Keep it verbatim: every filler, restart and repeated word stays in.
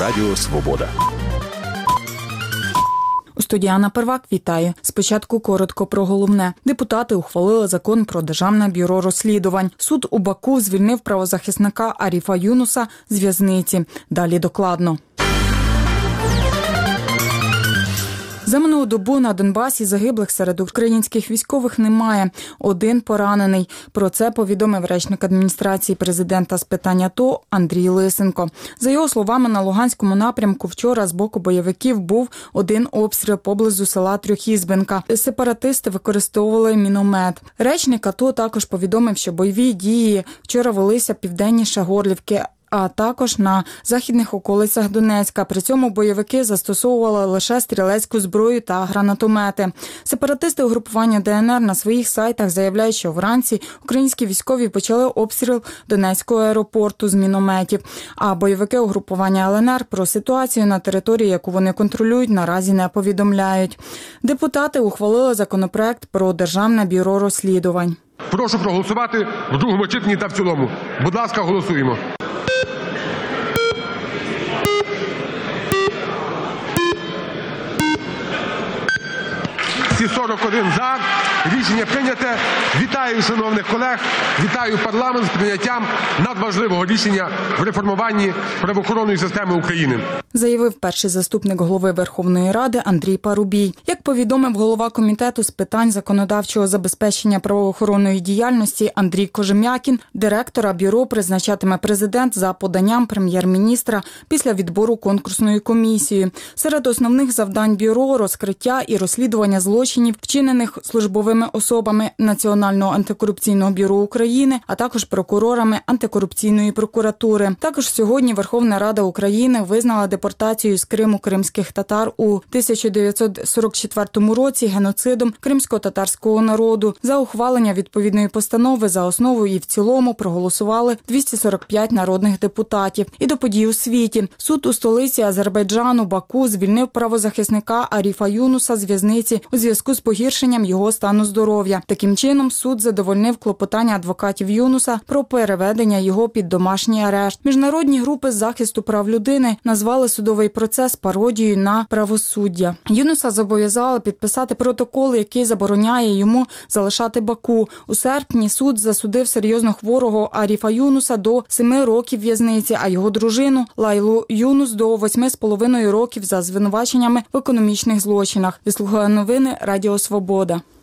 Радіо Свобода. У студії Анна Первак, вітаю. Спочатку коротко про головне. Депутати ухвалили закон про Державне бюро розслідувань. Суд у Баку звільнив правозахисника Аріфа Юнуса з в'язниці. Далі докладно. За минулу добу на Донбасі загиблих серед українських військових немає. Один поранений. Про це повідомив речник адміністрації президента з питань АТО Андрій Лисенко. За його словами, на Луганському напрямку вчора з боку бойовиків був один обстріл поблизу села Трьохізбенка. Сепаратисти використовували міномет. Речник АТО також повідомив, що бойові дії вчора велися південніше Горлівки, а також на західних околицях Донецька. При цьому бойовики застосовували лише стрілецьку зброю та гранатомети. Сепаратисти угрупування ДНР на своїх сайтах заявляють, що вранці українські військові почали обстріл Донецького аеропорту з мінометів, а бойовики угрупування ЛНР про ситуацію на території, яку вони контролюють, наразі не повідомляють. Депутати ухвалили законопроект про Державне бюро розслідувань. Прошу проголосувати в другому читанні та в цілому. Будь ласка, голосуємо. Всі сорок один за. Рішення прийняте. Вітаю шановних колег, вітаю парламент з прийняттям надважливого рішення в реформуванні правоохоронної системи України. Заявив перший заступник голови Верховної Ради Андрій Парубій. Як повідомив голова комітету з питань законодавчого забезпечення правоохоронної діяльності Андрій Кожем'якін, директора бюро призначатиме президент за поданням прем'єр-міністра після відбору конкурсною комісією. Серед основних завдань бюро – розкриття і розслідування злочинів, вчинених службовими особами Національного антикорупційного бюро України, а також прокурорами антикорупційної прокуратури. Також сьогодні Верховна Рада України визнала депортацію з Криму кримських татар у тисяча дев'ятсот сорок четвертому році геноцидом кримсько-татарського народу. За ухвалення відповідної постанови за основу і в цілому проголосували двісті сорок п'ять народних депутатів. І до подій у світі. Суд у столиці Азербайджану Баку звільнив правозахисника Аріфа Юнуса з в'язниці у зв'язку з погіршенням його стану здоров'я. Таким чином, суд задовольнив клопотання адвокатів Юнуса про переведення його під домашній арешт. Міжнародні групи з захисту прав людини назвали судовий процес пародією на правосуддя. Юнуса зобов'язали підписати протокол, який забороняє йому залишати Баку. У серпні суд засудив серйозно хворого Аріфа Юнуса до семи років в'язниці, а його дружину Лайлу Юнус до восьми з половиною років за звинуваченнями в економічних злочинах. Вислухали новини Радіо Свобода.